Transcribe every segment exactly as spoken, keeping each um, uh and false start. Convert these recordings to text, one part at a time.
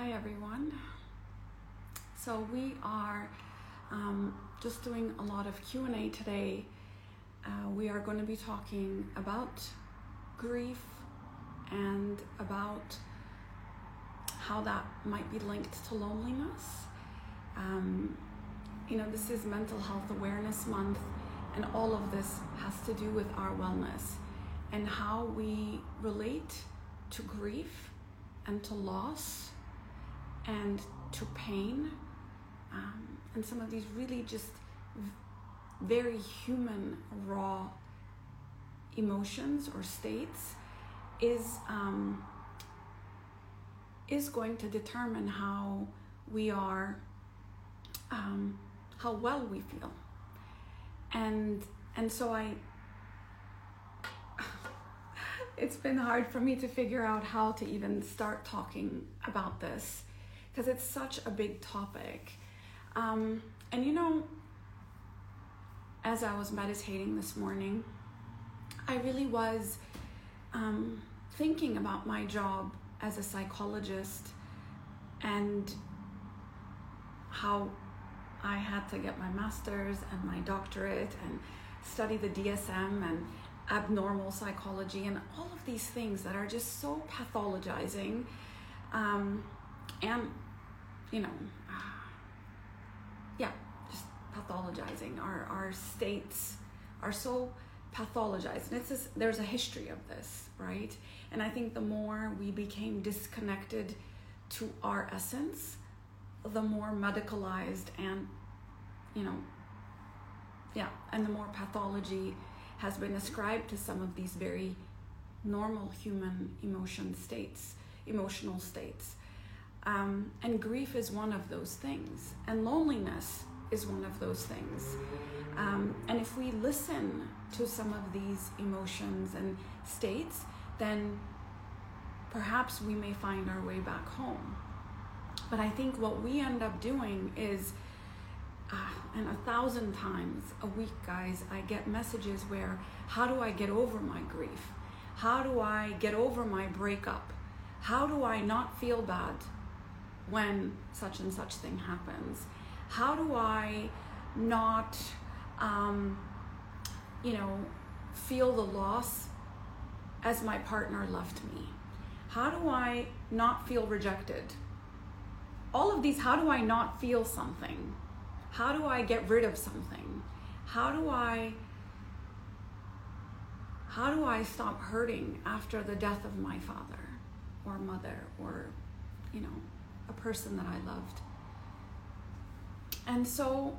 Hi everyone. So we are um, just doing a lot of Q and A today. Uh, we are going to be talking about grief and about how that might be linked to loneliness. Um, you know, this is Mental Health Awareness Month, and all of this has to do with our wellness and how we relate to grief and to loss and to pain, um, and some of these really just v- very human, raw emotions or states is um, is going to determine how we are, um, how well we feel, and and so I. It's been hard for me to figure out how to even start talking about this, because it's such a big topic. Um, and you know, as I was meditating this morning, I really was um, thinking about my job as a psychologist and how I had to get my master's and my doctorate and study the D S M and abnormal psychology and all of these things that are just so pathologizing, um, and you know, uh, yeah, just pathologizing. Our our states are so pathologized, and it's just, there's a history of this, right? And I think the more we became disconnected to our essence, the more medicalized and, you know, yeah, and the more pathology has been ascribed to some of these very normal human emotion states, emotional states. Um, and grief is one of those things. And loneliness is one of those things. Um, and if we listen to some of these emotions and states, then perhaps we may find our way back home. But I think what we end up doing is Uh, and a thousand times a week, guys, I get messages where, how do I get over my grief? How do I get over my breakup? How do I not feel bad when such and such thing happens? How do I not, um, you know, feel the loss as my partner left me? How do I not feel rejected? All of these, how do I not feel something? How do I get rid of something? How do I how do I stop hurting after the death of my father or mother or, you know, a person that I loved? And so,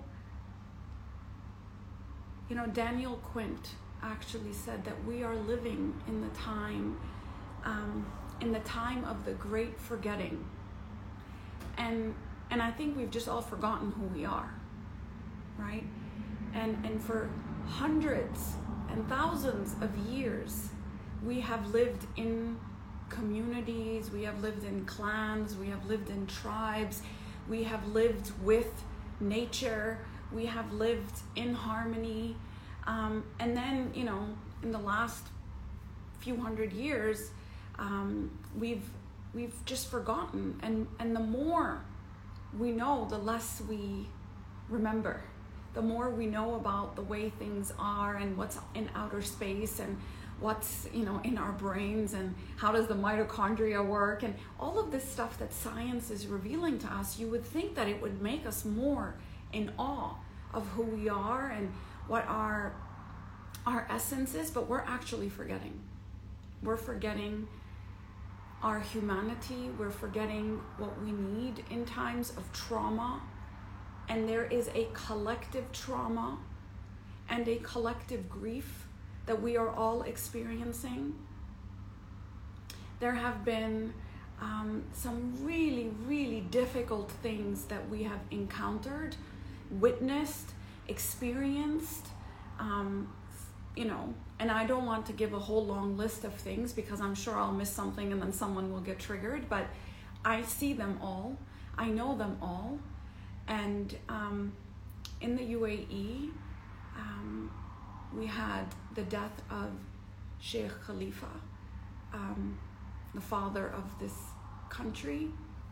you know, Daniel Quint actually said that we are living in the time, um, in the time of the great forgetting. And and I think we've just all forgotten who we are. Right? And and for hundreds and thousands of years, we have lived in communities, we have lived in clans, we have lived in tribes, we have lived with nature, we have lived in harmony. Um, and then, you know, in the last few hundred years, um, we've we've just forgotten. And, and the more we know, the less we remember. The more we know about the way things are and what's in outer space and what's, you know, in our brains and how does the mitochondria work and all of this stuff that science is revealing to us, you would think that it would make us more in awe of who we are and what our our essence is, but we're actually forgetting. We're forgetting our humanity. We're forgetting what we need in times of trauma. And there is a collective trauma and a collective grief that we are all experiencing. There have been um, some really, really difficult things that we have encountered, witnessed, experienced, um, you know, and I don't want to give a whole long list of things because I'm sure I'll miss something and then someone will get triggered, but I see them all. I know them all. And um, in the U A E, um, we had the death of Sheikh Khalifa, um, the father of this country.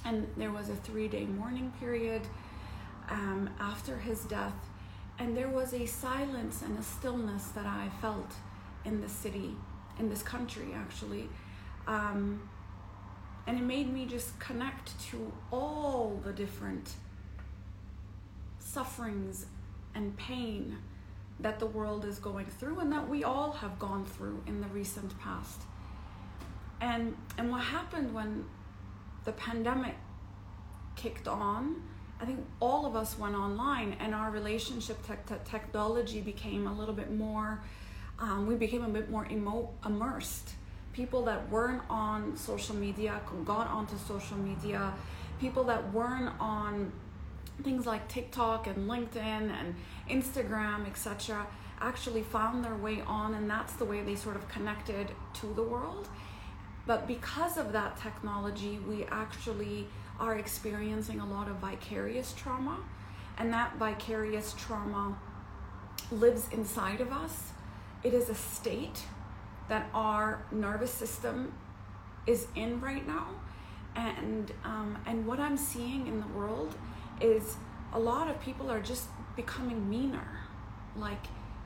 And there was a three-day mourning period um, after his death. And there was a silence and a stillness that I felt in the city, in this country, actually. Um, and it made me just connect to all the different sufferings and pain that the world is going through and that we all have gone through in the recent past. And and what happened when the pandemic kicked on, I think all of us went online and our relationship to te- technology became a little bit more, um, we became a bit more emo- immersed. People that weren't on social media got onto social media. People that weren't on things like TikTok and LinkedIn and Instagram, et cetera, actually found their way on, and that's the way they sort of connected to the world. But because of that technology, we actually are experiencing a lot of vicarious trauma, and that vicarious trauma lives inside of us. It is a state that our nervous system is in right now. And um, and what I'm seeing in the world is a lot of people are just becoming meaner. Like,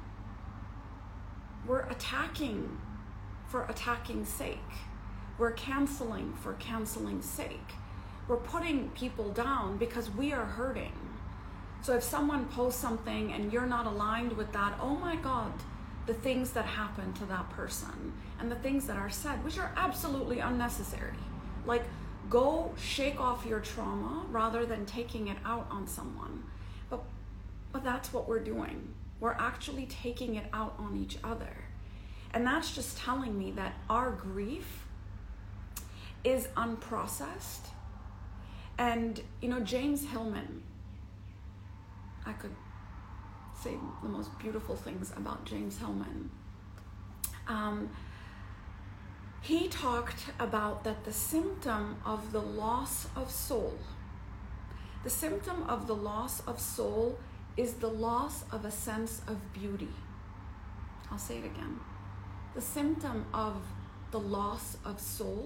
we're attacking for attacking's sake. We're canceling for cancelling's sake. We're putting people down because we are hurting. So if someone posts something and you're not aligned with that, oh my God, the things that happen to that person and the things that are said, which are absolutely unnecessary. Like, go shake off your trauma rather than taking it out on someone. But but that's what we're doing. We're actually taking it out on each other. And that's just telling me that our grief is unprocessed. And, you know, James Hillman, I could say the most beautiful things about James Hillman. Um, he talked about that the symptom of the loss of soul, the symptom of the loss of soul is the loss of a sense of beauty. I'll say it again. The symptom of the loss of soul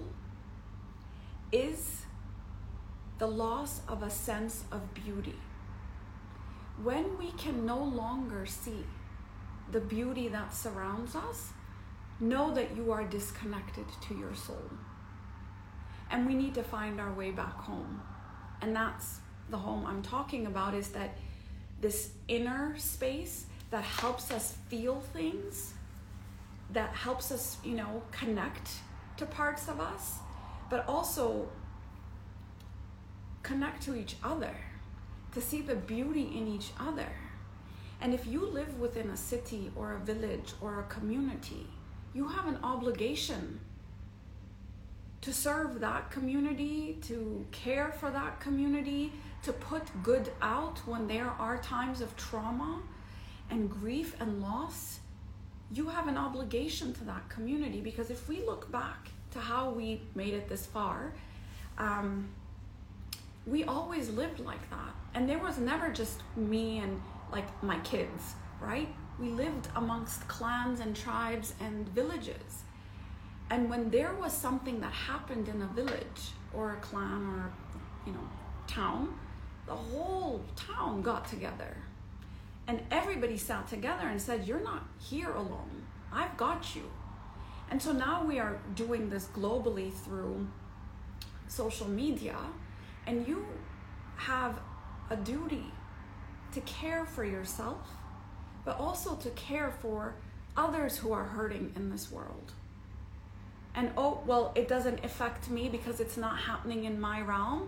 is the loss of a sense of beauty. When we can no longer see the beauty that surrounds us, know that you are disconnected to your soul. And we need to find our way back home. And that's the home I'm talking about, is that this inner space that helps us feel things, that helps us, you know, connect to parts of us, but also connect to each other, to see the beauty in each other. And if you live within a city or a village or a community, you have an obligation to serve that community, to care for that community, to put good out when there are times of trauma and grief and loss. You have an obligation to that community, because if we look back to how we made it this far, um, we always lived like that. And there was never just me and like my kids, right? We lived amongst clans and tribes and villages. And when there was something that happened in a village or a clan or, you know, town, the whole town got together. And everybody sat together and said, you're not here alone. I've got you. And so now we are doing this globally through social media, and you have a duty to care for yourself, but also to care for others who are hurting in this world. And oh, well, it doesn't affect me because it's not happening in my realm.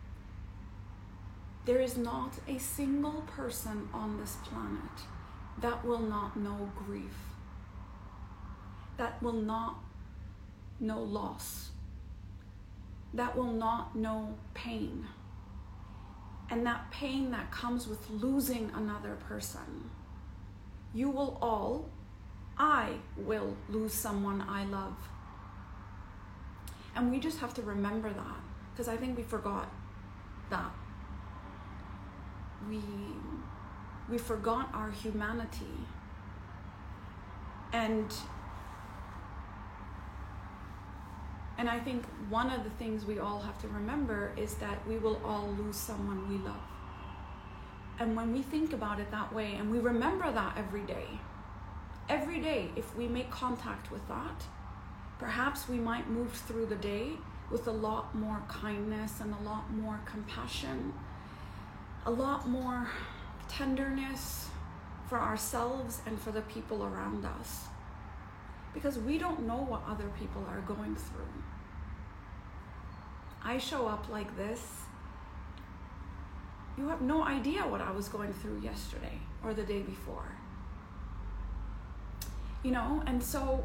There is not a single person on this planet that will not know grief, that will not know loss, that will not know pain. And that pain that comes with losing another person. You will all, I will lose someone I love. And we just have to remember that, because I think we forgot that. We, we forgot our humanity. And, And I think one of the things we all have to remember is that we will all lose someone we love. And when we think about it that way, and we remember that every day, every day, if we make contact with that, perhaps we might move through the day with a lot more kindness and a lot more compassion, a lot more tenderness for ourselves and for the people around us. Because we don't know what other people are going through. I show up like this. You have no idea what I was going through yesterday or the day before. You know, and so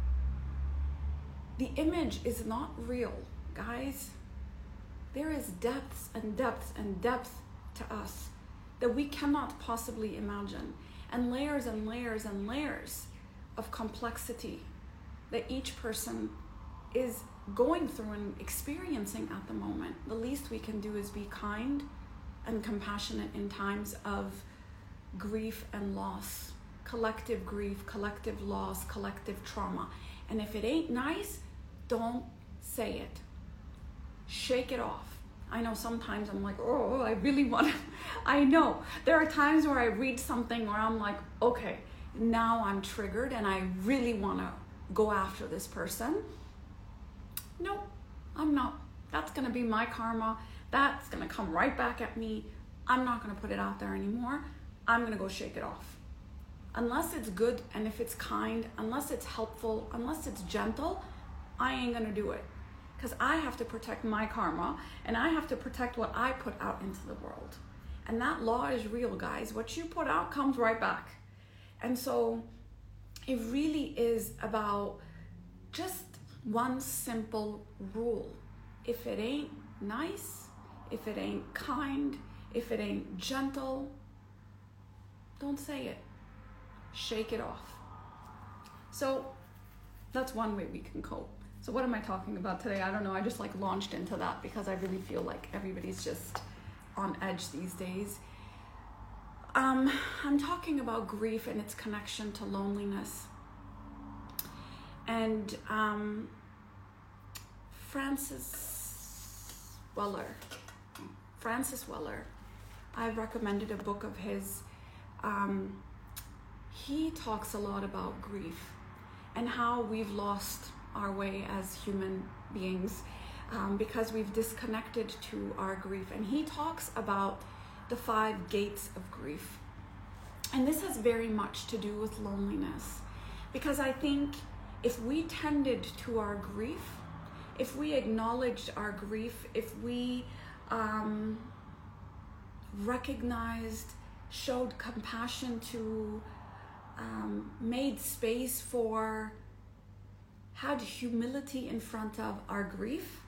the image is not real, guys. There is depths and depths and depth to us that we cannot possibly imagine, and layers and layers and layers of complexity that each person is going through and experiencing at the moment. The least we can do is be kind and compassionate in times of grief and loss, collective grief, collective loss, collective trauma. And if it ain't nice, don't say it. Shake it off. I know sometimes I'm like, oh, I really want to. I know. There are times where I read something where I'm like, okay, now I'm triggered and I really want to go after this person. No, I'm not. That's going to be my karma. That's going to come right back at me. I'm not going to put it out there anymore. I'm going to go shake it off. Unless it's good and if it's kind, unless it's helpful, unless it's gentle, I ain't going to do it. Because I have to protect my karma and I have to protect what I put out into the world. And that law is real, guys. What you put out comes right back. And so it really is about just one simple rule. If it ain't nice, if it ain't kind, if it ain't gentle, don't say it. Shake it off. So that's one way we can cope. So what am I talking about today? I don't know. I just like launched into that because I really feel like everybody's just on edge these days. Um, I'm talking about grief and its connection to loneliness. And um, Francis Weller, Francis Weller, I've recommended a book of his. Um, he talks a lot about grief and how we've lost our way as human beings um, because we've disconnected to our grief. And he talks about the five gates of grief. And this has very much to do with loneliness, because I think if we tended to our grief, if we acknowledged our grief, if we um, recognized, showed compassion to, um, made space for, had humility in front of our grief,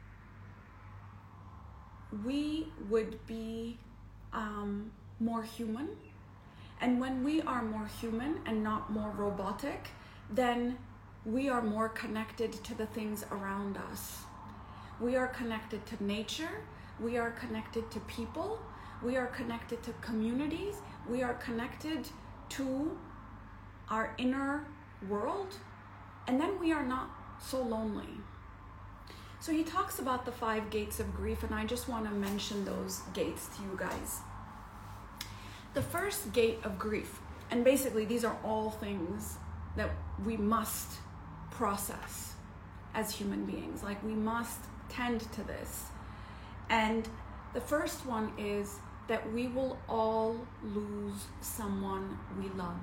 we would be um, more human. And when we are more human and not more robotic, then we are more connected to the things around us. We are connected to nature. We are connected to people. We are connected to communities. We are connected to our inner world. And then we are not so lonely. So he talks about the five gates of grief, and I just want to mention those gates to you guys. The first gate of grief, and basically these are all things that we must process as human beings. Like, we must tend to this. And the first one is that we will all lose someone we love.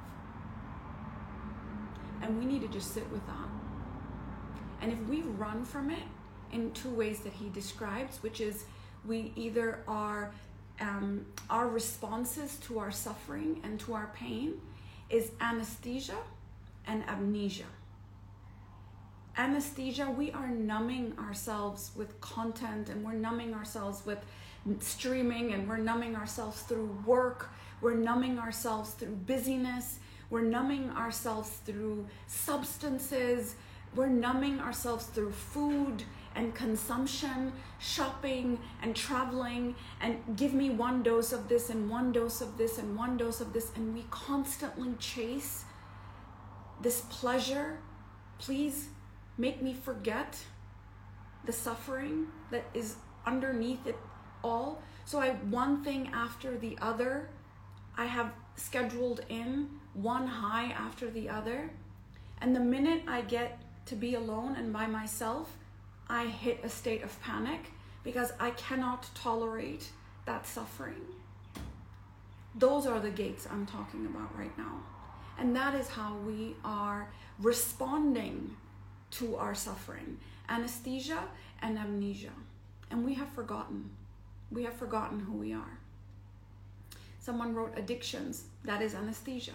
And we need to just sit with that. And if we run from it in two ways that he describes, which is we either are, um, our responses to our suffering and to our pain is anesthesia and amnesia. Anesthesia, we are numbing ourselves with content, and we're numbing ourselves with streaming, and we're numbing ourselves through work, we're numbing ourselves through busyness, we're numbing ourselves through substances, we're numbing ourselves through food and consumption, shopping and traveling, and give me one dose of this and one dose of this and one dose of this, and we constantly chase this pleasure. Please make me forget the suffering that is underneath it all. So I, one thing after the other, I have scheduled in one high after the other. And the minute I get to be alone and by myself, I hit a state of panic because I cannot tolerate that suffering. Those are the gates I'm talking about right now. And that is how we are responding to our suffering. Anesthesia and amnesia. And we have forgotten. We have forgotten who we are. Someone wrote addictions. That is anesthesia.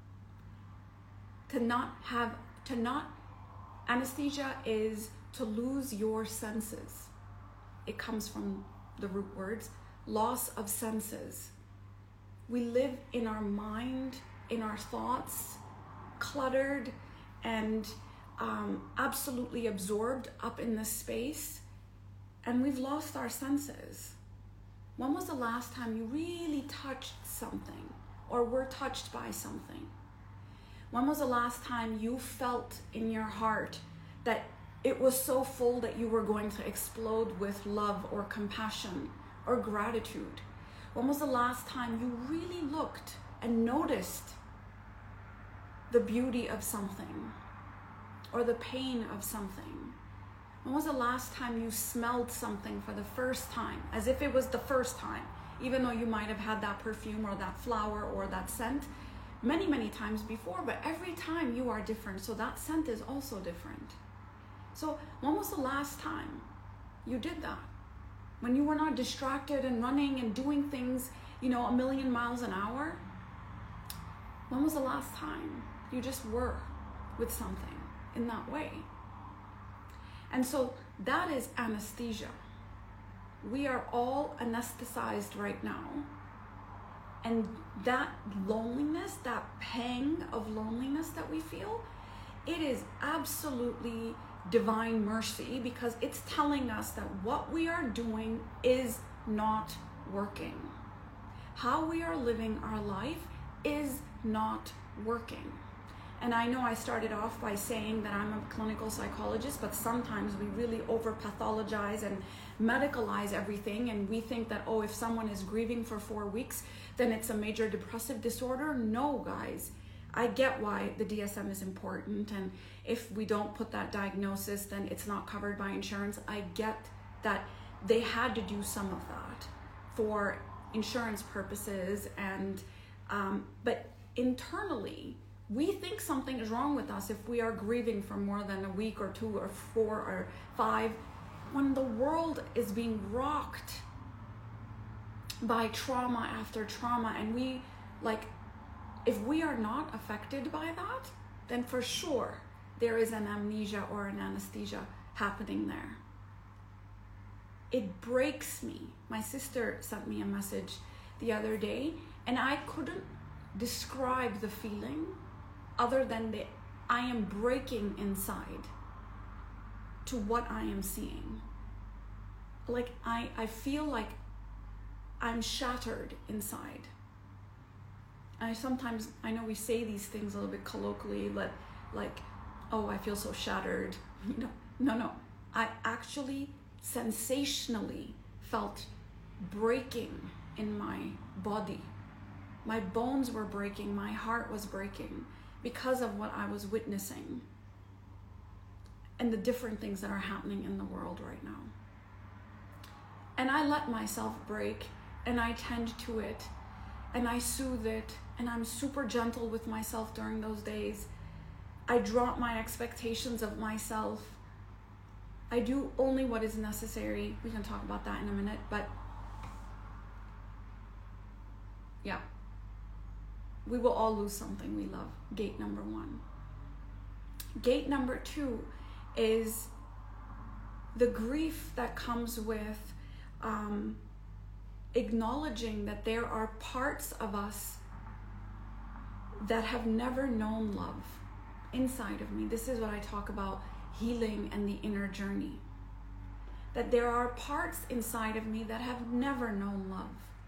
To not have, to not, anesthesia is to lose your senses. It comes from the root words, loss of senses. We live in our mind, in our thoughts, cluttered and um, absolutely absorbed up in this space, and we've lost our senses. When was the last time you really touched something or were touched by something? When was the last time you felt in your heart that it was so full that you were going to explode with love or compassion or gratitude? When was the last time you really looked and noticed the beauty of something or the pain of something? When was the last time you smelled something for the first time, as if it was the first time, even though you might have had that perfume or that flower or that scent many, many times before, but every time you are different, so that scent is also different. So when was the last time you did that? When you were not distracted and running and doing things, you know, a million miles an hour? When was the last time you just were with something in that way? And so that is anesthesia. We are all anesthetized right now. And that loneliness, that pang of loneliness that we feel, it is absolutely divine mercy, because it's telling us that what we are doing is not working. How we are living our life is not working. And I know I started off by saying that I'm a clinical psychologist, but sometimes we really over-pathologize and medicalize everything, and we think that, oh, if someone is grieving for four weeks, then it's a major depressive disorder. No, guys. I get why the D S M is important, and if we don't put that diagnosis, then it's not covered by insurance. I get that they had to do some of that for insurance purposes, and um, but internally, we think something is wrong with us if we are grieving for more than a week or two or four or five, when the world is being rocked by trauma after trauma. And we, like, if we are not affected by that, then for sure there is an amnesia or an anesthesia happening there. It breaks me. My sister sent me a message the other day, and I couldn't describe the feeling other than that I am breaking inside to what I am seeing. Like I, I feel like I'm shattered inside. I sometimes, I know we say these things a little bit colloquially, like, like, oh, I feel so shattered. You know, no, no. I actually sensationally felt breaking in my body. My bones were breaking, my heart was breaking because of what I was witnessing and the different things that are happening in the world right now. And I let myself break, and I tend to it, and I soothe it, and I'm super gentle with myself during those days. I drop my expectations of myself. I do only what is necessary. We can talk about that in a minute, but yeah. We will all lose something we love. Gate number one. Gate number two is the grief that comes with um, acknowledging that there are parts of us that have never known love inside of me. This is what I talk about, healing and the inner journey. That there are parts inside of me that have never known love.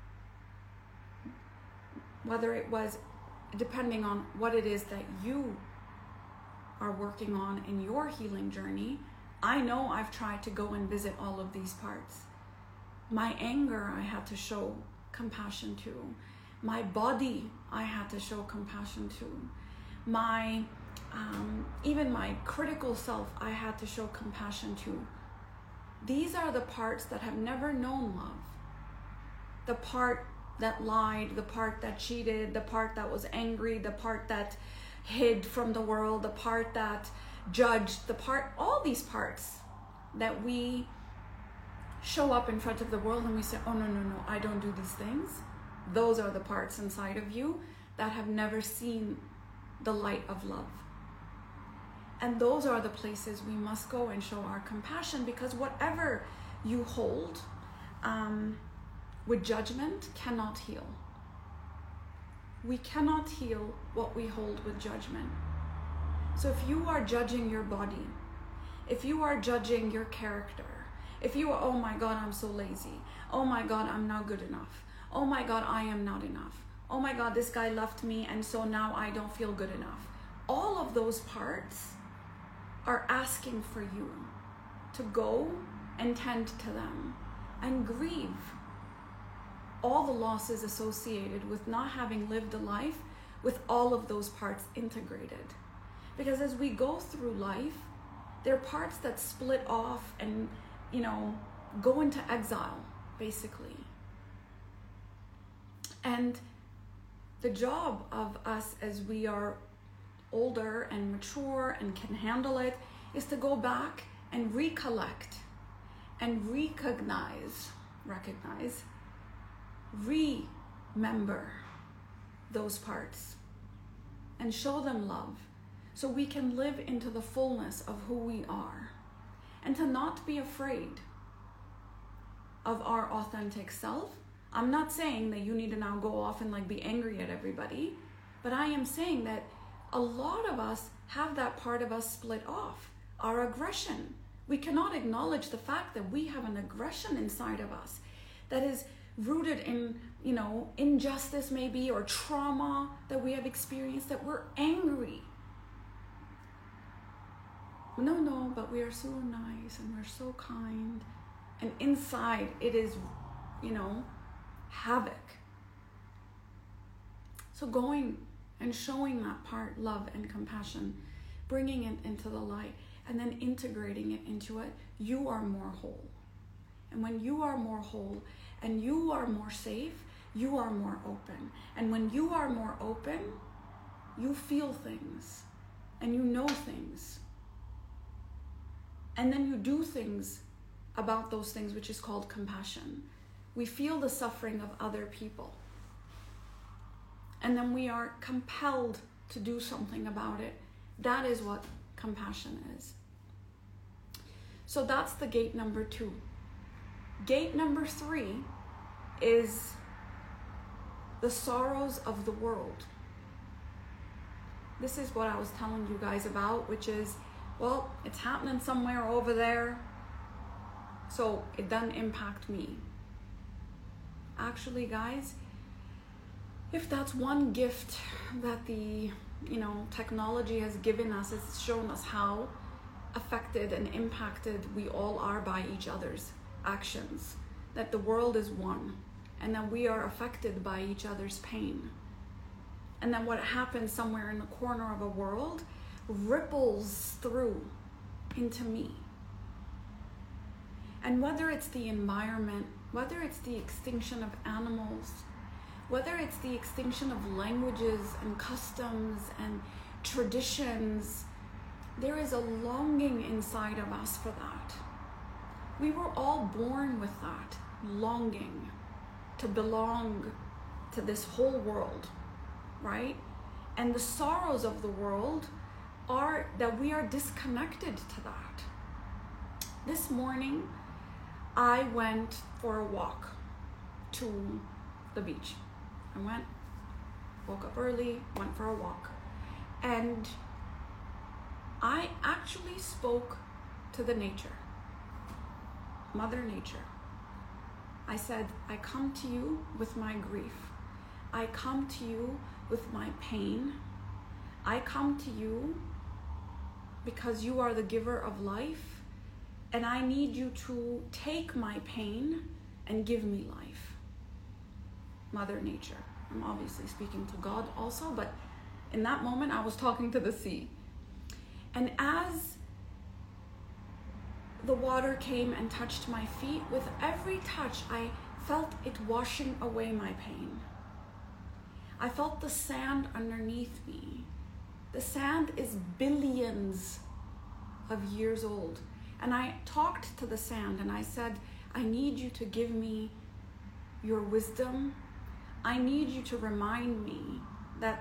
Whether it was, depending on what it is that you are working on in your healing journey, I know I've tried to go and visit all of these parts. My anger, I had to show compassion to. My body, I had to show compassion to. My, um, even my critical self, I had to show compassion to. These are the parts that have never known love. The part that lied, the part that cheated, the part that was angry, the part that hid from the world, the part that judged, the part, all these parts that we show up in front of the world and we say, oh no, no, no, I don't do these things. Those are the parts inside of you that have never seen the light of love. And those are the places we must go and show our compassion, because whatever you hold um, with judgment cannot heal. We cannot heal what we hold with judgment. So if you are judging your body, if you are judging your character, if you are, oh my God, I'm so lazy. Oh my God, I'm not good enough. Oh my God, I am not enough. Oh my God, this guy left me and so now I don't feel good enough. All of those parts are asking for you to go and tend to them and grieve all the losses associated with not having lived a life with all of those parts integrated. Because as we go through life, there are parts that split off and, you know, go into exile, basically. And the job of us as we are older and mature and can handle it is to go back and recollect and recognize, recognize, remember those parts and show them love so we can live into the fullness of who we are, and to not be afraid of our authentic self. I'm not saying that you need to now go off and like be angry at everybody, but I am saying that a lot of us have that part of us split off, our aggression. We cannot acknowledge the fact that we have an aggression inside of us that is rooted in, you know, injustice maybe, or trauma that we have experienced, that we're angry. No, no, but we are so nice and we're so kind. And inside it is, you know, havoc. So going and showing that part, love and compassion, bringing it into the light, and then integrating it into it, you are more whole. And when you are more whole and you are more safe, you are more open. And when you are more open, you feel things and you know things. And then you do things about those things, which is called compassion. We feel the suffering of other people. And then we are compelled to do something about it. That is what compassion is. So that's the gate number two. Gate number three is the sorrows of the world. This is what I was telling you guys about, which is, well, it's happening somewhere over there, so it doesn't impact me. Actually, guys, if that's one gift that the, you know, technology has given us, it's shown us how affected and impacted we all are by each other's actions, that the world is one, and that we are affected by each other's pain. And then what happens somewhere in the corner of a world ripples through into me. And whether it's the environment, whether it's the extinction of animals, whether it's the extinction of languages and customs and traditions, there is a longing inside of us for that. We were all born with that longing to belong to this whole world, right? And the sorrows of the world are that we are disconnected to that. This morning, I went for a walk to the beach. I went, woke up early, went for a walk. And I actually spoke to the nature, Mother Nature. I said, I come to you with my grief. I come to you with my pain. I come to you because you are the giver of life, And I need you to take my pain and give me life. Mother Nature. I'm obviously speaking to God also, but in that moment I was talking to the sea. And as the water came and touched my feet, with every touch I felt it washing away my pain. I felt the sand underneath me. The sand is billions of years old. And I talked to the sand and I said, I need you to give me your wisdom. I need you to remind me that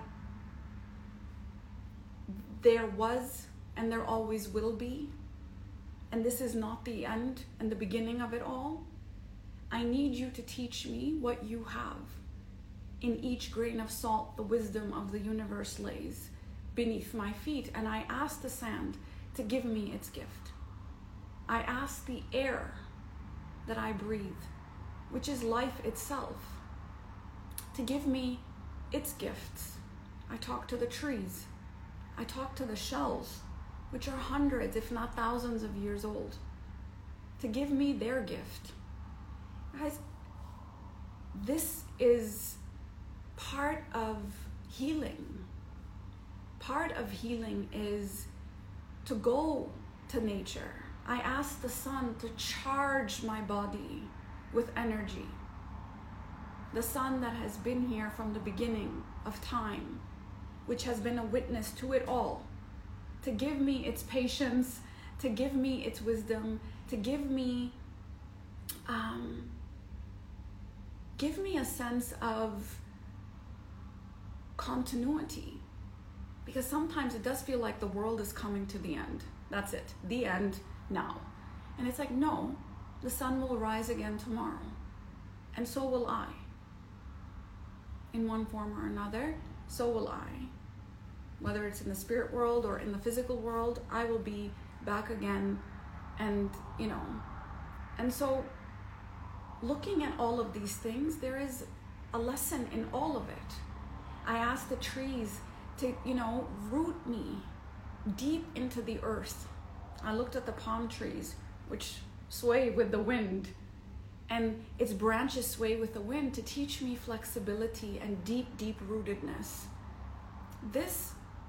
there was and there always will be, and this is not the end and the beginning of it all. I need you to teach me what you have. In each grain of salt, the wisdom of the universe lays beneath my feet. And I asked the sand to give me its gift. I asked the air that I breathe, which is life itself, to give me its gifts. I talked to the trees. I talked to the shells, which are hundreds, if not thousands of years old, to give me their gift. Guys, this is part of healing. Part of healing is to go to nature. I asked the sun to charge my body with energy. The sun that has been here from the beginning of time, which has been a witness to it all, to give me its patience, to give me its wisdom, to give me, um, give me a sense of continuity. Because sometimes it does feel like the world is coming to the end. That's it, the end now. And it's like, no, the sun will rise again tomorrow. And so will I. In one form or another, so will I. Whether it's in the spirit world or in the physical world, I will be back again. And, you know, and so looking at all of these things, there is a lesson in all of it. I asked the trees to, you know, root me deep into the earth. I looked at the palm trees, which sway with the wind, and its branches sway with the wind to teach me flexibility and deep, deep rootedness. This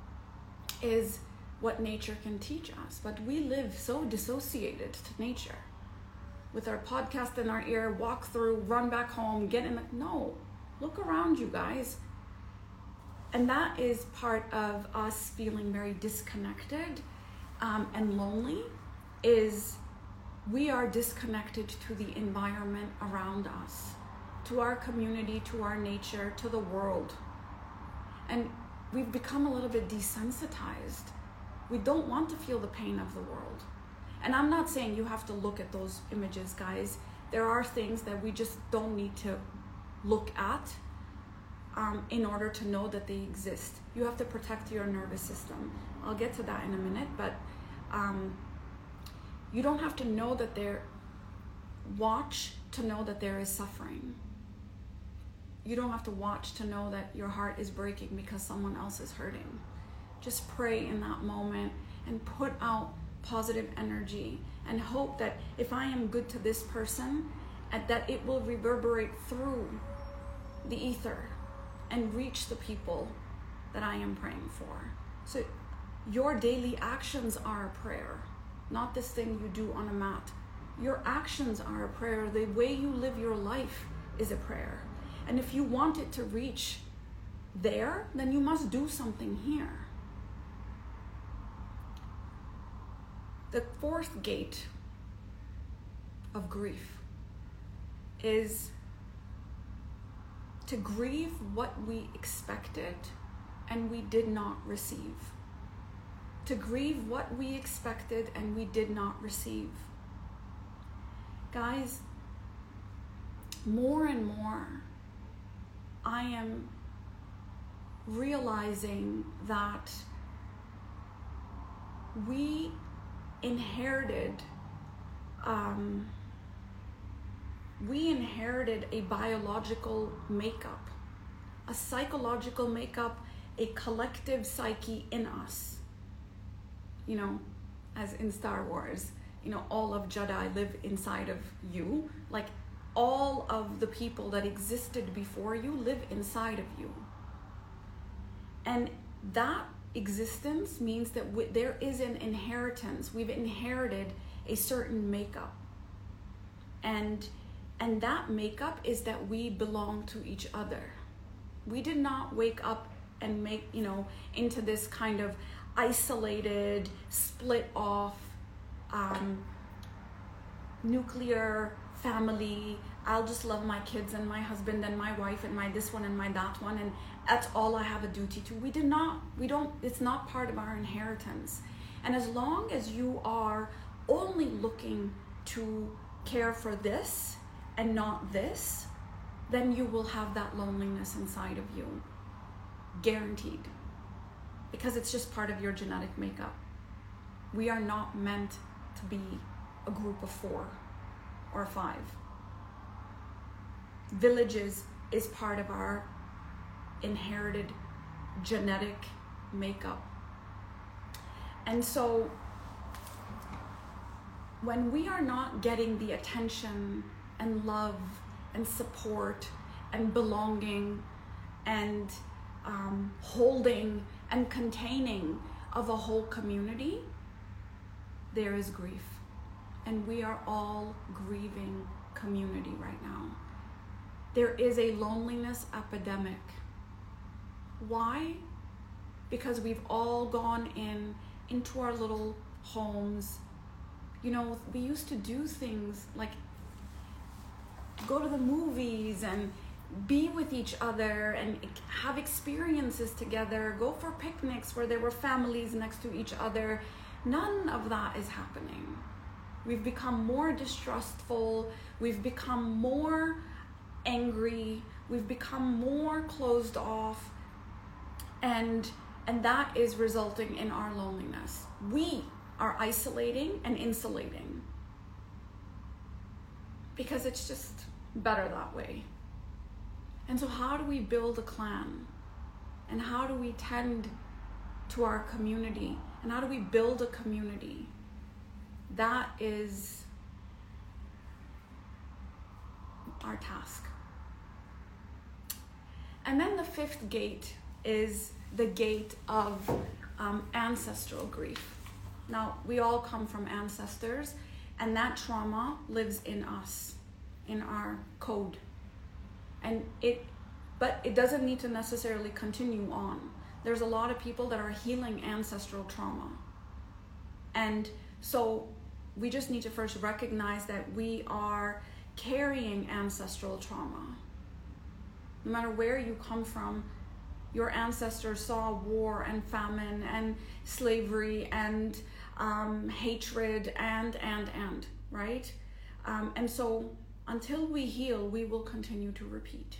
is what nature can teach us, but we live so dissociated to nature. With our podcast in our ear, walk through, run back home, get in the, no, look around you guys. And that is part of us feeling very disconnected um, and lonely, is we are disconnected to the environment around us, to our community, to our nature, to the world. And we've become a little bit desensitized. We don't want to feel the pain of the world. And I'm not saying you have to look at those images, guys. There are things that we just don't need to look at um, in order to know that they exist. You have to protect your nervous system. I'll get to that in a minute, but um, you don't have to know that there, watch to know that there is suffering. You don't have to watch to know that your heart is breaking because someone else is hurting. Just pray in that moment and put out positive energy and hope that if I am good to this person, and that it will reverberate through the ether and reach the people that I am praying for. So your daily actions are a prayer, not this thing you do on a mat. Your actions are a prayer. The way you live your life is a prayer. And if you want it to reach there, then you must do something here. The fourth gate of grief is to grieve what we expected and we did not receive. To grieve what we expected and we did not receive. Guys, more and more, I am realizing that we inherited um, we inherited a biological makeup, a psychological makeup, a collective psyche in us. You know, as in Star Wars, you know, all of Jedi live inside of you. Like, all of the people that existed before you live inside of you. And that existence means that w- there is an inheritance. We've inherited a certain makeup. And and that makeup is that we belong to each other. We did not wake up and make, you know, into this kind of isolated, split off, um, nuclear family. I'll just love my kids and my husband and my wife and my this one and my that one, and that's all I have a duty to. We did not, we don't, it's not part of our inheritance. And as long as you are only looking to care for this and not this, then you will have that loneliness inside of you. Guaranteed. Because it's just part of your genetic makeup. We are not meant to be a group of four or five. Villages is part of our inherited genetic makeup. And so when we are not getting the attention and love and support and belonging and um, holding and containing of a whole community, there is grief. And we are all grieving community right now. There is a loneliness epidemic. Why? Because we've all gone in into our little homes. You know, we used to do things like go to the movies and be with each other and have experiences together, go for picnics where there were families next to each other. None of that is happening. We've become more distrustful. We've become more angry. We've become more closed off. And, and that is resulting in our loneliness. We are isolating and insulating because it's just better that way. And so how do we build a clan? And how do we tend to our community? And how do we build a community? That is our task. And then the fifth gate is the gate of um, ancestral grief. Now, we all come from ancestors, and that trauma lives in us, in our code. And it, but it doesn't need to necessarily continue on. There's a lot of people that are healing ancestral trauma. And so we just need to first recognize that we are carrying ancestral trauma. No matter where you come from, your ancestors saw war and famine and slavery and um, hatred and, and, and, right? Um, and so until we heal, we will continue to repeat.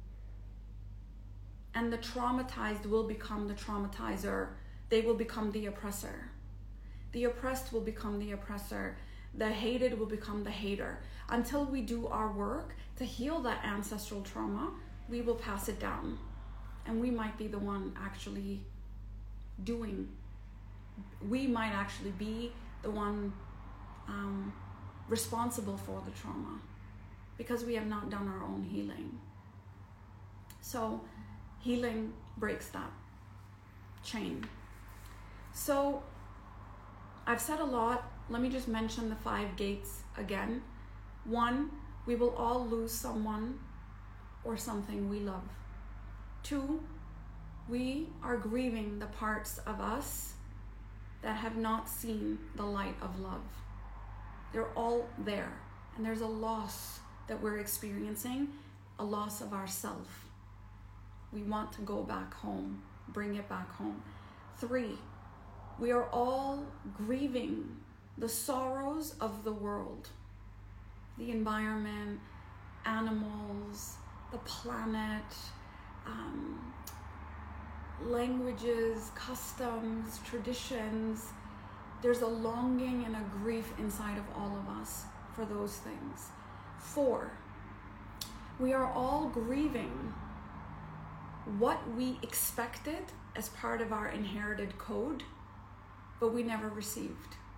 And the traumatized will become the traumatizer. They will become the oppressor. The oppressed will become the oppressor. The hated will become the hater. Until we do our work to heal that ancestral trauma, we will pass it down. And we might be the one actually doing. We might actually be the one um, responsible for the trauma because we have not done our own healing. So healing breaks that chain. So I've said a lot. Let me just mention the five gates again. One, we will all lose someone or something we love. Two, we are grieving the parts of us that have not seen the light of love. They're all there. And there's a loss that we're experiencing, a loss of ourself. We want to go back home, bring it back home. Three, we are all grieving the sorrows of the world, the environment, animals, the planet, um, languages, customs, traditions. There's a longing and a grief inside of all of us for those things. Four, we are all grieving what we expected as part of our inherited code, but we never received.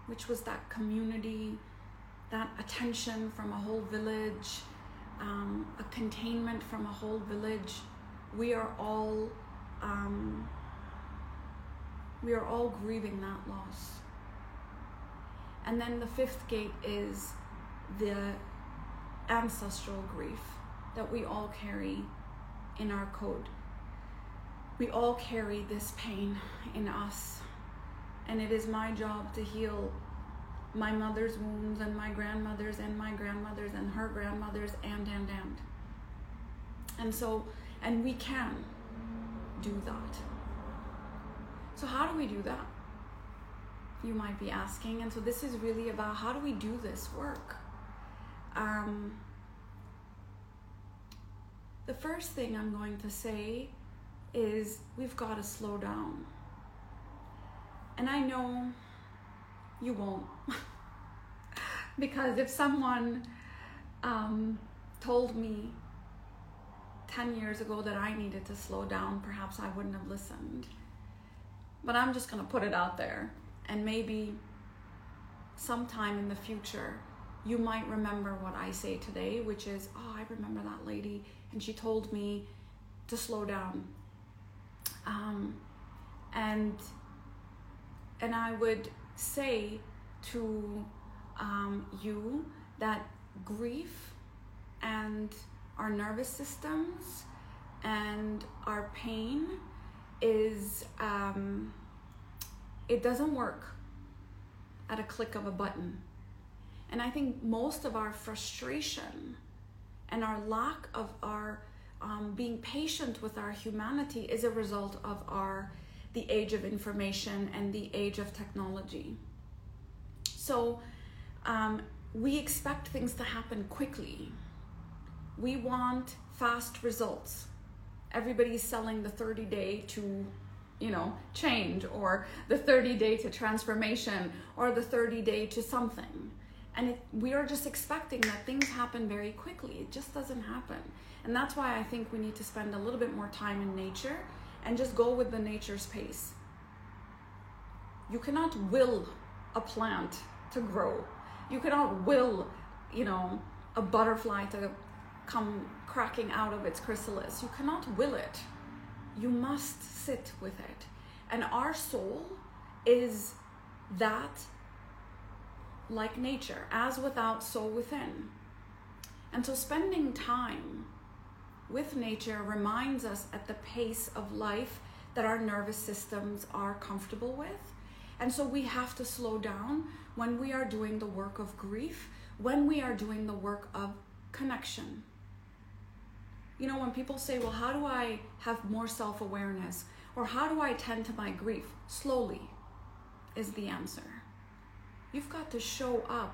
which was that community, that attention from a whole village, um, a containment from a whole village. We are all um, we are all grieving that loss. And then the fifth gate is the ancestral grief that we all carry in our code. We all carry this pain in us, and it is my job to heal my mother's wounds and my grandmother's and my grandmother's and her grandmother's and and and and so and we can do that. So how do we do that, you might be asking? And so this is really about, how do we do this work? Um, the first thing I'm going to say is we've got to slow down. And I know you won't. Because if someone um, told me ten years ago that I needed to slow down, perhaps I wouldn't have listened. But I'm just going to put it out there. And maybe sometime in the future, you might remember what I say today, which is, oh, I remember that lady, and she told me to slow down. Um, and and I would say to um, you that grief and our nervous systems and our pain is, um, it doesn't work at a click of a button. And I think most of our frustration and our lack of our um, being patient with our humanity is a result of our the age of information and the age of technology. So um, we expect things to happen quickly. We want fast results. Everybody's selling the thirty day to, you know, change, or the thirty day to transformation, or the thirty day to something. And it, we are just expecting that things happen very quickly. It just doesn't happen. And that's why I think we need to spend a little bit more time in nature and just go with the nature's pace. You cannot will a plant to grow. You cannot will, you know, a butterfly to come cracking out of its chrysalis. You cannot will it. You must sit with it. And our soul is that, like nature, as without, so within. And so spending time with nature reminds us at the pace of life that our nervous systems are comfortable with. And so we have to slow down when we are doing the work of grief, when we are doing the work of connection. You know, when people say, well, how do I have more self-awareness? Or how do I tend to my grief? Slowly is the answer. You've got to show up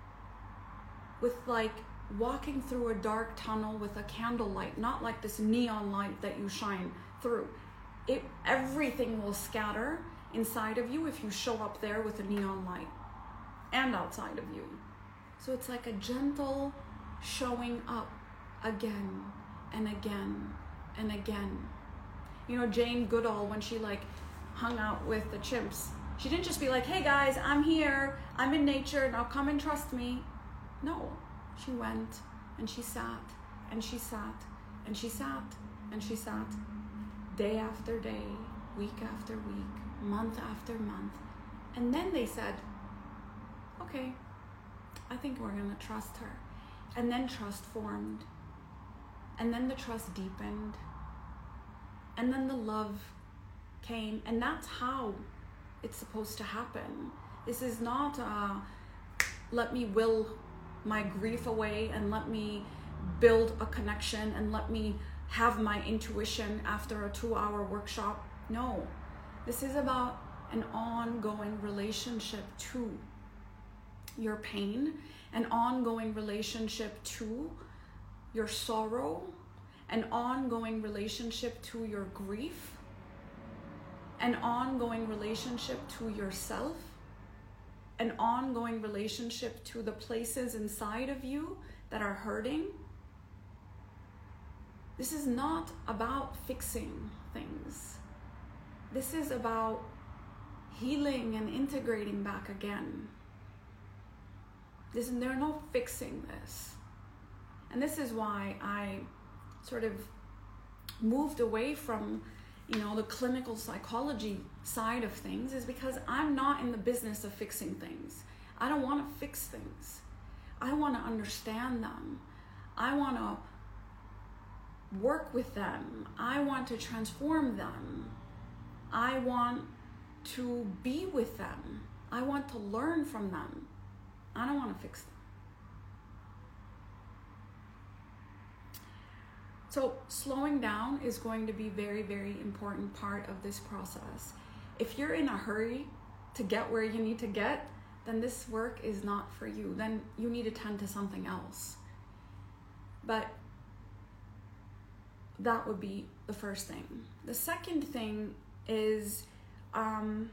with, like, walking through a dark tunnel with a candlelight, not like this neon light that you shine through. It, everything will scatter inside of you if you show up there with a neon light, and outside of you. So it's like a gentle showing up again and again and again. You know, Jane Goodall, when she like hung out with the chimps, she didn't just be like, hey guys, I'm here, I'm in nature, now come and trust me. No, she went and she sat and she sat and she sat and she sat day after day, week after week, month after month. And then they said, okay, I think we're gonna trust her. And then trust formed. And then the trust deepened. And then the love came. And that's how it's supposed to happen. This is not uh, let me will my grief away and let me build a connection and let me have my intuition after a two-hour workshop. No, this is about an ongoing relationship to your pain, an ongoing relationship to your sorrow, an ongoing relationship to your grief, an ongoing relationship to yourself, an ongoing relationship to the places inside of you that are hurting. This is not about fixing things. This is about healing and integrating back again. This, there's no fixing this. And this is why I sort of moved away from, you know, the clinical psychology side of things, is because I'm not in the business of fixing things. I don't want to fix things. I want to understand them. I want to work with them. I want to transform them. I want to be with them. I want to learn from them. I don't want to fix them. So slowing down is going to be very, very important part of this process. If you're in a hurry to get where you need to get, then this work is not for you. Then you need to tend to something else. But that would be the first thing. The second thing is um,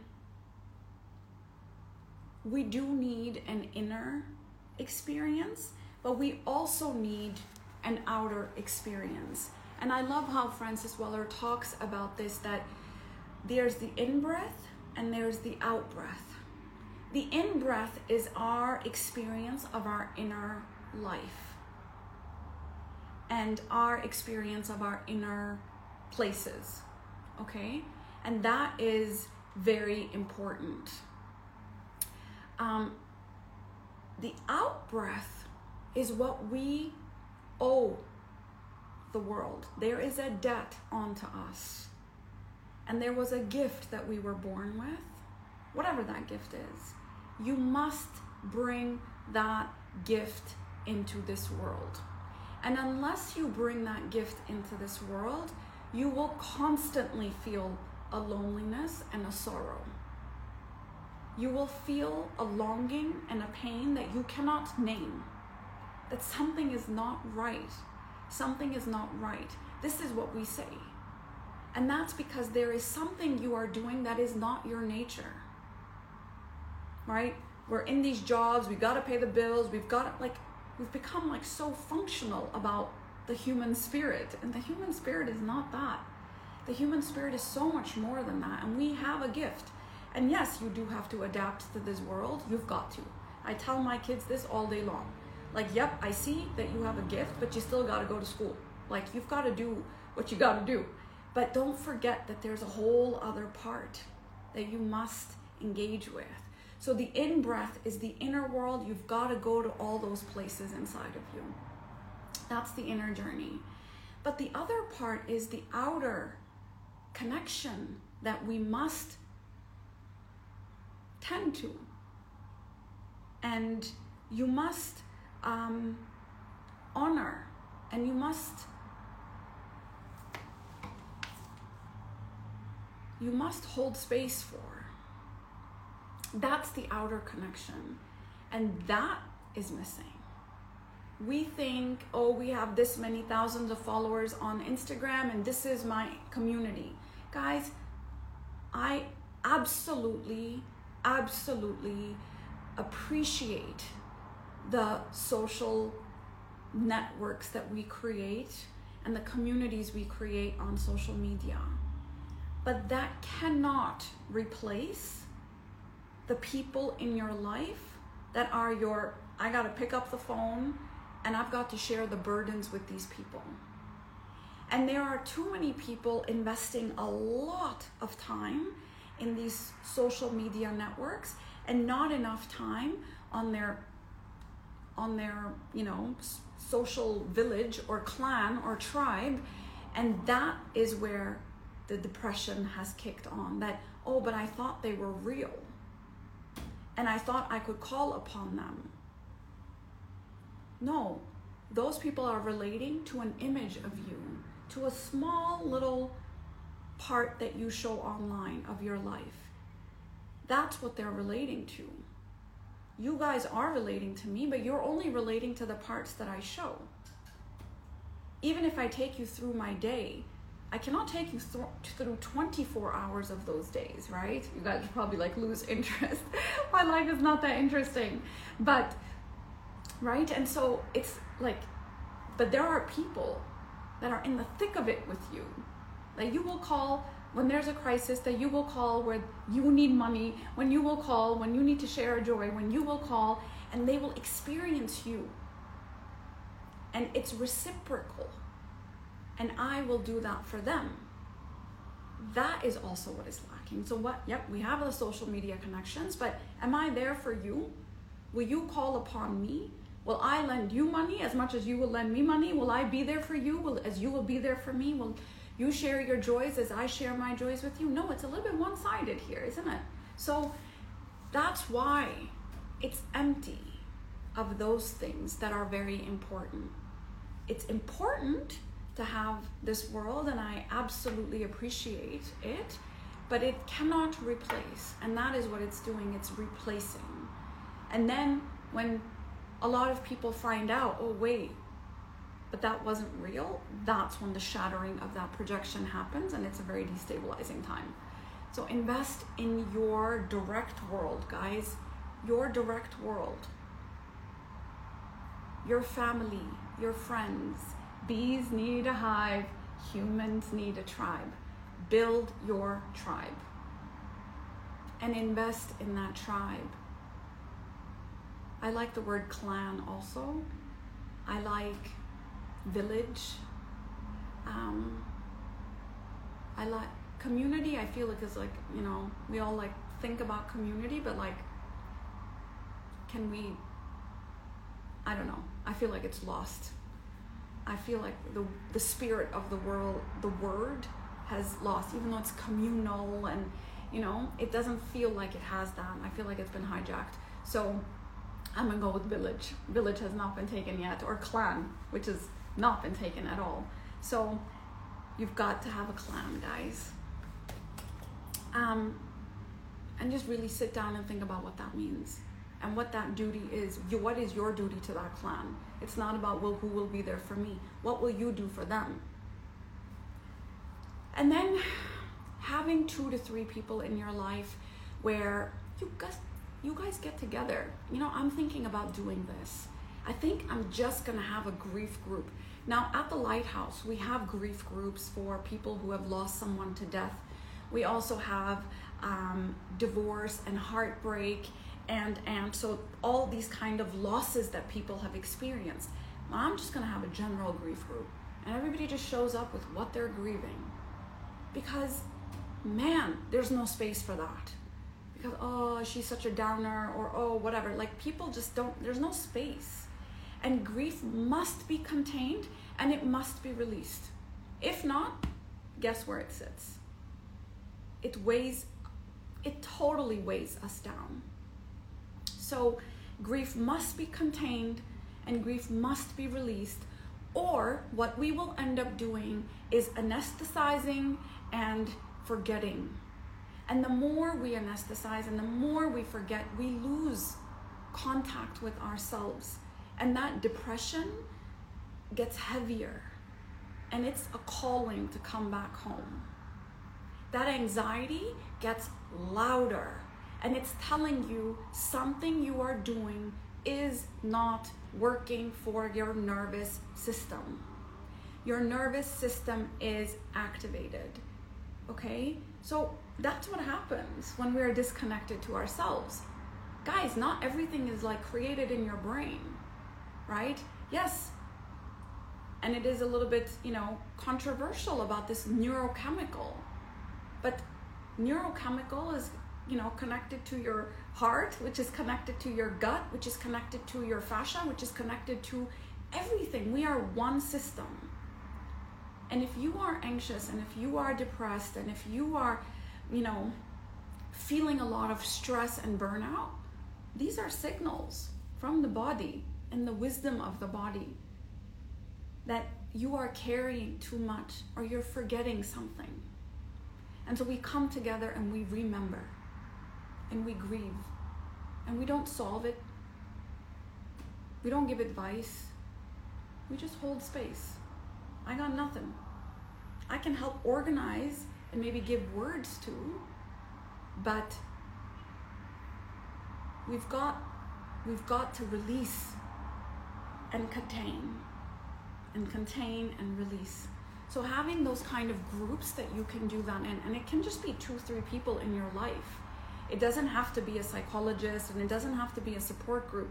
we do need an inner experience, but we also need an outer experience. And I love how Francis Weller talks about this, that there's the in-breath and there's the out-breath. The in-breath is our experience of our inner life and our experience of our inner places, okay? And that is very important. Um, the out-breath is what we owe the world. There is a debt onto us. And there was a gift that we were born with, whatever that gift is. You must bring that gift into this world. And unless you bring that gift into this world, you will constantly feel a loneliness and a sorrow. You will feel a longing and a pain that you cannot name. That something is not right. Something is not right. This is what we say. And that's because there is something you are doing that is not your nature. Right? We're in these jobs, we've got to pay the bills, we've got to, like, we've become like so functional about the human spirit. And the human spirit is not that. The human spirit is so much more than that. And we have a gift. And yes, you do have to adapt to this world. You've got to. I tell my kids this all day long. Like, yep, I see that you have a gift, but you still got to go to school. Like, you've got to do what you got to do. But don't forget that there's a whole other part that you must engage with. So the in-breath is the inner world. You've got to go to all those places inside of you. That's the inner journey. But the other part is the outer connection that we must tend to. And you must um, honor, and you must you must hold space for. That's the outer connection, and that is missing. We think, oh, we have this many thousands of followers on Instagram and this is my community. Guys, I absolutely, absolutely appreciate the social networks that we create and the communities we create on social media. But that cannot replace the people in your life that are your, I gotta pick up the phone and I've got to share the burdens with these people. And there are too many people investing a lot of time in these social media networks and not enough time on their, on their, you know, social village or clan or tribe. And that is where the depression has kicked on. That, oh, but I thought they were real. And I thought I could call upon them. No, those people are relating to an image of you, to a small little part that you show online of your life. That's what they're relating to. You guys are relating to me, but you're only relating to the parts that I show. Even if I take you through my day, I cannot take you th- through twenty-four hours of those days, right? You guys would probably like lose interest. My life is not that interesting, but, right? And so it's like, but there are people that are in the thick of it with you, that you will call when there's a crisis, that you will call when you need money, when you will call when you need to share a joy, when you will call, and they will experience you. And it's reciprocal. And I will do that for them. That is also what is lacking. So what, yep, we have the social media connections, but am I there for you? Will you call upon me? Will I lend you money as much as you will lend me money? Will I be there for you will, as you will be there for me? Will you share your joys as I share my joys with you? No, it's a little bit one-sided here, isn't it? So that's why it's empty of those things that are very important. It's important to have this world, and I absolutely appreciate it, but it cannot replace, and that is what it's doing. It's replacing. And then when a lot of people find out, oh wait, but that wasn't real, that's when the shattering of that projection happens, and it's a very destabilizing time. So invest in your direct world, guys. Your direct world. Your family, your friends. Bees need a hive, humans need a tribe. Build your tribe and invest in that tribe. I like the word clan also. I like village. Um, I like community. I feel like it's like, you know, we all like think about community, but like, can we, I don't know. I feel like it's lost. I feel like the the spirit of the world, the word has lost, even though it's communal and, you know, it doesn't feel like it has that. I feel like it's been hijacked. So I'm gonna go with village. Village has not been taken yet, or clan, which has not been taken at all. So you've got to have a clan, guys. Um, and just really sit down and think about what that means. And what that duty is. You, what is your duty to that clan? It's not about, well, who will be there for me? What will you do for them? And then having two to three people in your life where you guys, you guys get together. You know, I'm thinking about doing this. I think I'm just gonna have a grief group. Now at the Lighthouse, we have grief groups for people who have lost someone to death. We also have um, divorce and heartbreak, And, and so all these kind of losses that people have experienced. I'm just going to have a general grief group. And everybody just shows up with what they're grieving. Because, man, there's no space for that. Because, oh, she's such a downer, or, oh, whatever. Like, people just don't, there's no space. And grief must be contained, and it must be released. If not, guess where it sits? It weighs, it totally weighs us down. So grief must be contained and grief must be released, or what we will end up doing is anesthetizing and forgetting. And the more we anesthetize and the more we forget, we lose contact with ourselves. And that depression gets heavier, and it's a calling to come back home. That anxiety gets louder. And it's telling you something you are doing is not working for your nervous system. Your nervous system is activated, okay? So that's what happens when we're disconnected to ourselves. Guys, not everything is like created in your brain, right? Yes, and it is a little bit, you know, controversial about this neurochemical, but neurochemical is, you know, connected to your heart, which is connected to your gut, which is connected to your fascia, which is connected to everything. We are one system. And if you are anxious, and if you are depressed, and if you are, you know, feeling a lot of stress and burnout, these are signals from the body and the wisdom of the body that you are carrying too much, or you're forgetting something. And so we come together and we remember. And we grieve, and we don't solve it. We don't give advice. We just hold space. I got nothing. I can help organize and maybe give words to, but we've got, we've got to release and contain, and contain and release. So having those kind of groups that you can do that in, and it can just be two, three people in your life. It doesn't have to be a psychologist, and it doesn't have to be a support group.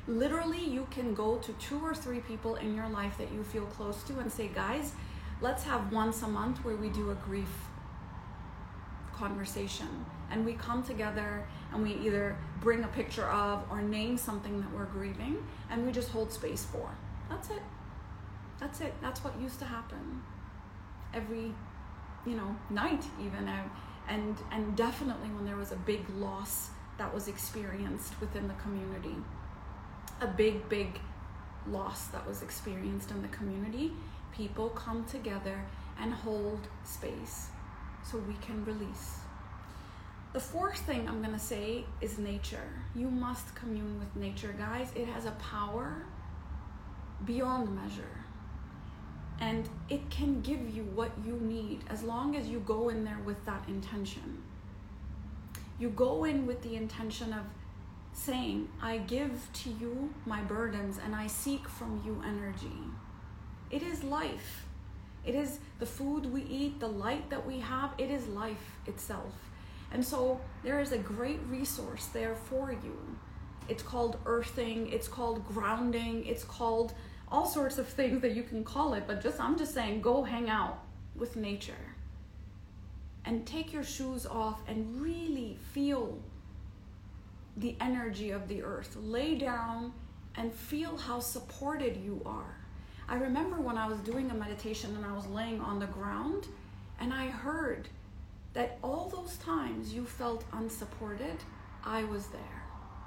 Literally, you can go to two or three people in your life that you feel close to and say, guys, let's have once a month where we do a grief conversation. And we come together and we either bring a picture of or name something that we're grieving, and we just hold space for. That's it. That's it. That's what used to happen every, you know, night even. And, and definitely when there was a big loss that was experienced within the community, a big, big loss that was experienced in the community, people come together and hold space so we can release. The fourth thing I'm going to say is nature. You must commune with nature, guys. It has a power beyond measure. And it can give you what you need as long as you go in there with that intention. You go in with the intention of saying, I give to you my burdens and I seek from you energy. It is life. It is the food we eat, the light that we have. It is life itself. And so there is a great resource there for you. It's called earthing, it's called grounding, it's called all sorts of things that you can call it, but just I'm just saying, go hang out with nature and take your shoes off and really feel the energy of the earth. Lay down and feel how supported you are. I remember when I was doing a meditation and I was laying on the ground and I heard that all those times you felt unsupported, I was there.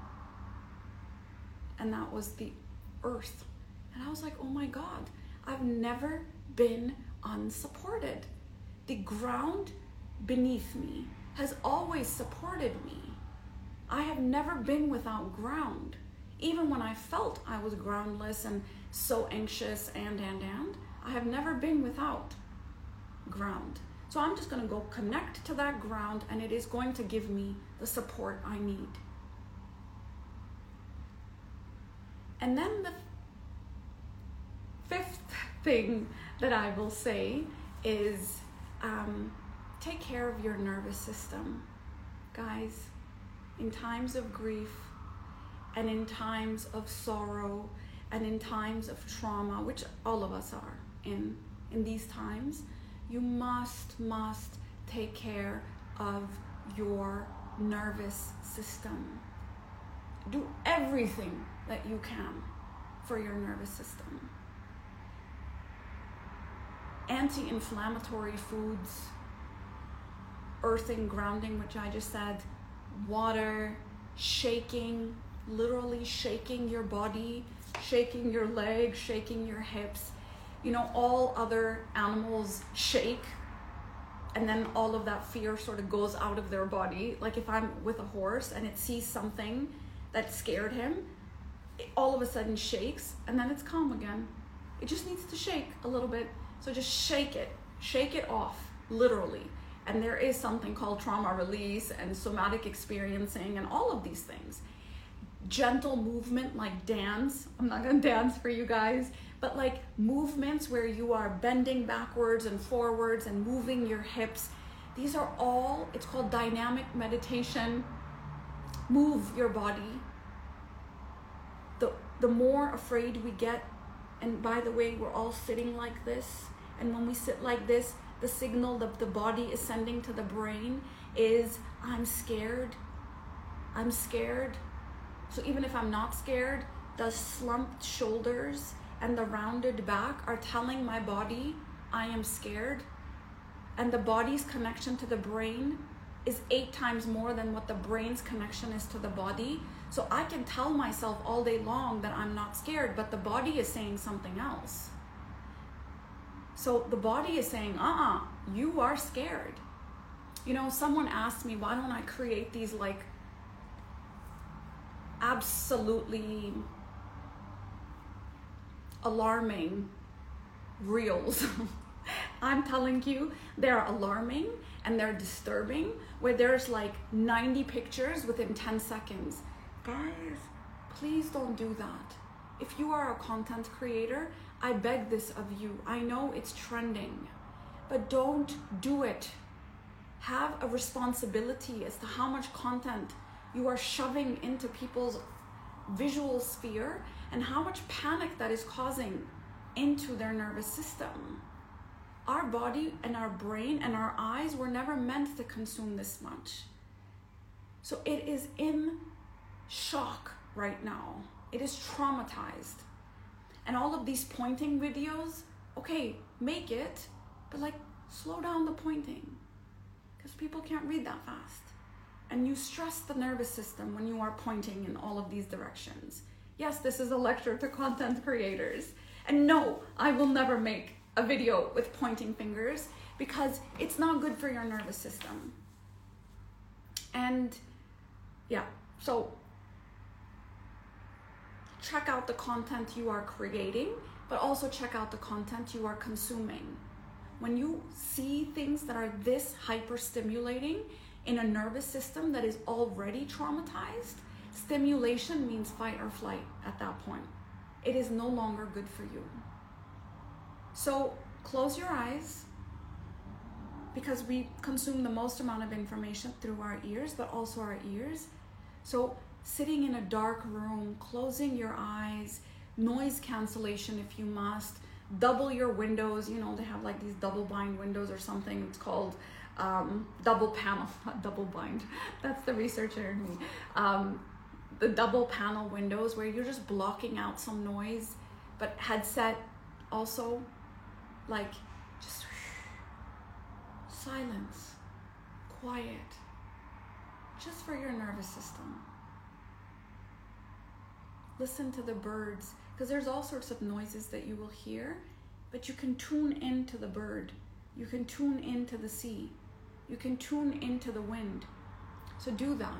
And that was the earth. And I was like, oh my God, I've never been unsupported. The ground beneath me has always supported me. I have never been without ground. Even when I felt I was groundless and so anxious and, and, and, I have never been without ground. So I'm just going to go connect to that ground and it is going to give me the support I need. And then the fifth thing that I will say is um, take care of your nervous system. Guys, in times of grief and in times of sorrow and in times of trauma, which all of us are in, in these times, you must, must take care of your nervous system. Do everything that you can for your nervous system. Anti-inflammatory foods, earthing, grounding, which I just said, water, shaking, literally shaking your body, shaking your legs, shaking your hips. You know, all other animals shake and then all of that fear sort of goes out of their body. Like if I'm with a horse and it sees something that scared him, it all of a sudden shakes and then it's calm again. It just needs to shake a little bit. So just shake it, shake it off, literally. And there is something called trauma release and somatic experiencing and all of these things. Gentle movement like dance. I'm not gonna dance for you guys, but like movements where you are bending backwards and forwards and moving your hips. These are all, it's called dynamic meditation. Move your body. The, the more afraid we get, and by the way, we're all sitting like this, and when we sit like this, the signal that the body is sending to the brain is, I'm scared, I'm scared. So even if I'm not scared, the slumped shoulders and the rounded back are telling my body, I am scared. And the body's connection to the brain is eight times more than what the brain's connection is to the body. So I can tell myself all day long that I'm not scared, but the body is saying something else. So the body is saying, uh-uh, you are scared. You know, someone asked me, why don't I create these like absolutely alarming reels? I'm telling you, they're alarming and they're disturbing, where there's like ninety pictures within ten seconds. Guys, please don't do that. If you are a content creator, I beg this of you. I know it's trending, but don't do it. Have a responsibility as to how much content you are shoving into people's visual sphere and how much panic that is causing into their nervous system. Our body and our brain and our eyes were never meant to consume this much. So it is in shock right now. It is traumatized. And all of these pointing videos, okay, make it, but like slow down the pointing, because people can't read that fast. And you stress the nervous system when you are pointing in all of these directions. Yes, this is a lecture to content creators. And no, I will never make a video with pointing fingers because it's not good for your nervous system. And yeah, so check out the content you are creating, but also check out the content you are consuming. When you see things that are this hyper stimulating in a nervous system that is already traumatized, stimulation means fight or flight at that point. It is no longer good for you. So close your eyes, because we consume the most amount of information through our ears, but also our ears. So sitting in a dark room, closing your eyes, noise cancellation if you must, double your windows. You know, they have like these double blind windows or something. It's called um, double panel, not double blind. That's the researcher in me. Um, the double panel windows where you're just blocking out some noise, but headset also, like just silence, quiet, just for your nervous system. Listen to the birds, because there's all sorts of noises that you will hear, but you can tune into the bird. You can tune into the sea. You can tune into the wind. So do that,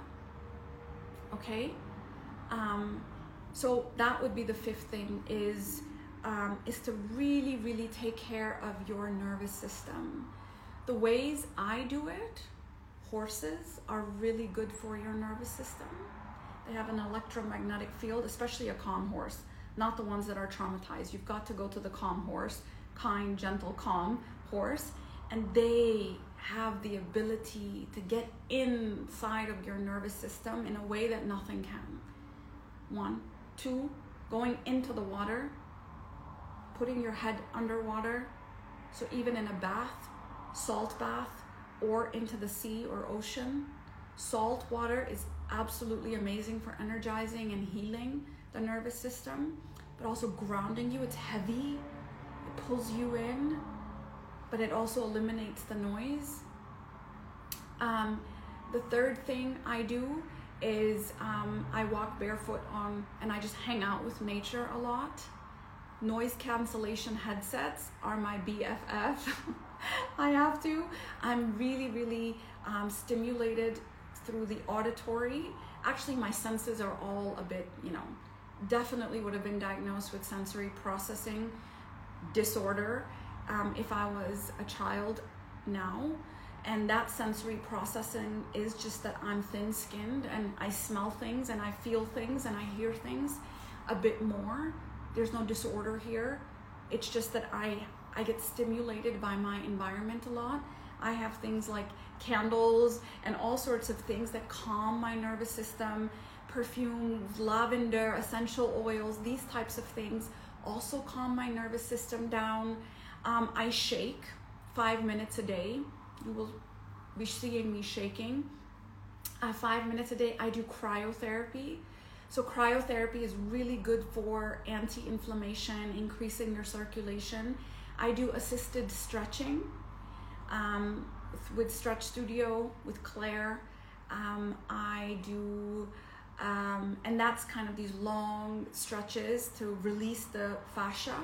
okay? Um, so that would be the fifth thing, is, um, is to really, really take care of your nervous system. The ways I do it, horses are really good for your nervous system. They have an electromagnetic field, especially a calm horse, not the ones that are traumatized. You've got to go to the calm horse, kind, gentle, calm horse, and they have the ability to get inside of your nervous system in a way that nothing can. One. Two, going into the water, putting your head underwater. So even in a bath, salt bath, or into the sea or ocean, salt water is absolutely amazing for energizing and healing the nervous system, but also grounding you. It's heavy, it pulls you in, but it also eliminates the noise. Um, the third thing I do is um, I walk barefoot on, and I just hang out with nature a lot. Noise cancellation headsets are my B F F. I have to. I'm really, really um, stimulated through the auditory. Actually, my senses are all a bit, you know, definitely would have been diagnosed with sensory processing disorder um, if I was a child now. And that sensory processing is just that I'm thin-skinned and I smell things and I feel things and I hear things a bit more. There's no disorder here. It's just that I, I get stimulated by my environment a lot. I have things like candles and all sorts of things that calm my nervous system, perfumes, lavender, essential oils, these types of things also calm my nervous system down. Um, I shake five minutes a day. You will be seeing me shaking uh, five minutes a day. I do cryotherapy. So cryotherapy is really good for anti-inflammation, increasing your circulation. I do assisted stretching um, with, with Stretch Studio, with Claire. Um, I do, um, and that's kind of these long stretches to release the fascia.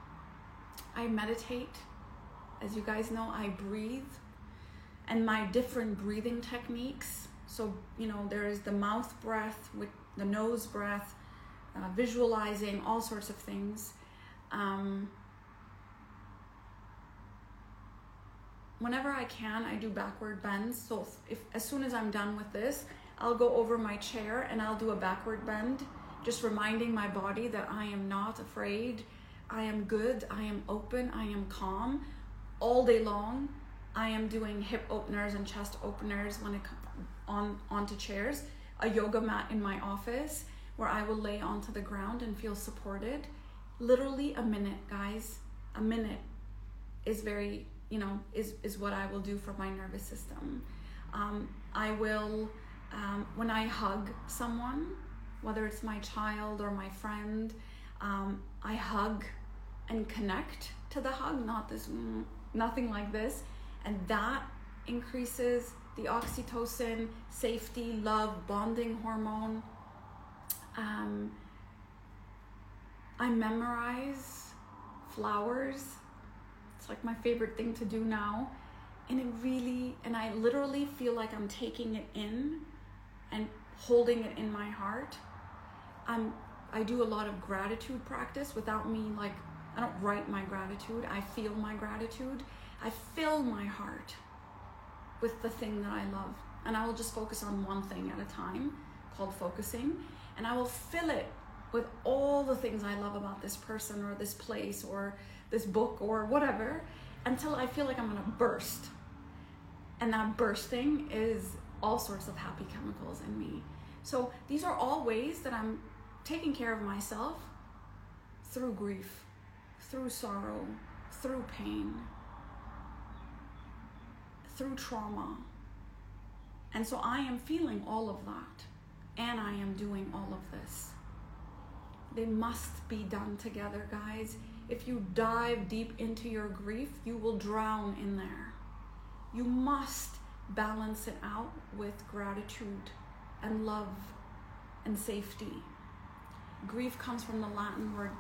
I meditate. As you guys know, I breathe. And my different breathing techniques. So, you know, there is the mouth breath with the nose breath, uh, visualizing, all sorts of things. Um, whenever I can, I do backward bends. So if, if as soon as I'm done with this, I'll go over my chair and I'll do a backward bend, just reminding my body that I am not afraid. I am good. I am open. I am calm. All day long, I am doing hip openers and chest openers when it comes on onto chairs, a yoga mat in my office where I will lay onto the ground and feel supported. Literally a minute, guys. A minute is very, you know, is, is what I will do for my nervous system. Um, I will, um, when I hug someone, whether it's my child or my friend, um, I hug and connect to the hug, not this, mm, nothing like this. And that increases the oxytocin, safety, love, bonding hormone. Um, I memorize flowers. It's like my favorite thing to do now. And it really, and I literally feel like I'm taking it in and holding it in my heart. I'm, I do a lot of gratitude practice without me, like, I don't write my gratitude. I feel my gratitude. I fill my heart with the thing that I love. And I will just focus on one thing at a time, called focusing. And I will fill it with all the things I love about this person or this place or this book or whatever, until I feel like I'm gonna burst. And that bursting is all sorts of happy chemicals in me. So these are all ways that I'm taking care of myself through grief, through sorrow, through pain, through trauma. And so I am feeling all of that, and I am doing all of this. They must be done together, guys. If you dive deep into your grief, you will drown in there. You must balance it out with gratitude and love and safety. Grief comes from the Latin word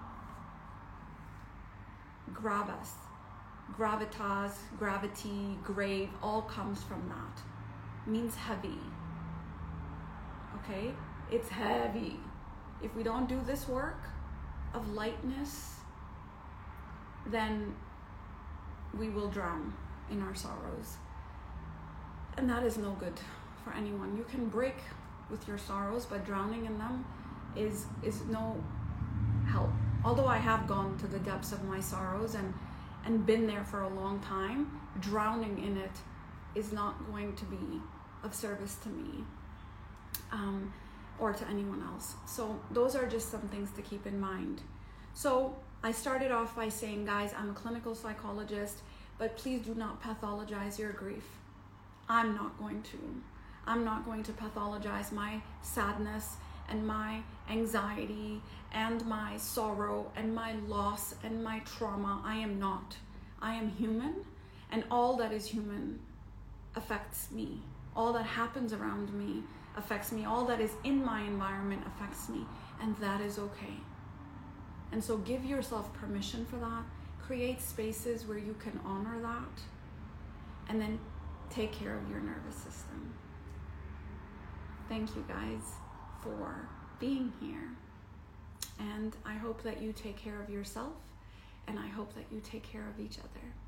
gravus. Gravitas, gravity, grave, all comes from that. It means heavy. Okay? It's heavy. If we don't do this work of lightness, then we will drown in our sorrows. And that is no good for anyone. You can break with your sorrows, but drowning in them is is no help. Although I have gone to the depths of my sorrows and, and been there for a long time, drowning in it is not going to be of service to me um, or to anyone else. So those are just some things to keep in mind. So I started off by saying, guys, I'm a clinical psychologist, but please do not pathologize your grief. I'm not going to. I'm not going to pathologize my sadness and my anxiety and my sorrow and my loss and my trauma. I am not. I am human, and all that is human affects me. All that happens around me affects me. All that is in my environment affects me, and that is okay. And so give yourself permission for that. Create spaces where you can honor that, and then take care of your nervous system. Thank you guys for being here. And I hope that you take care of yourself, and I hope that you take care of each other.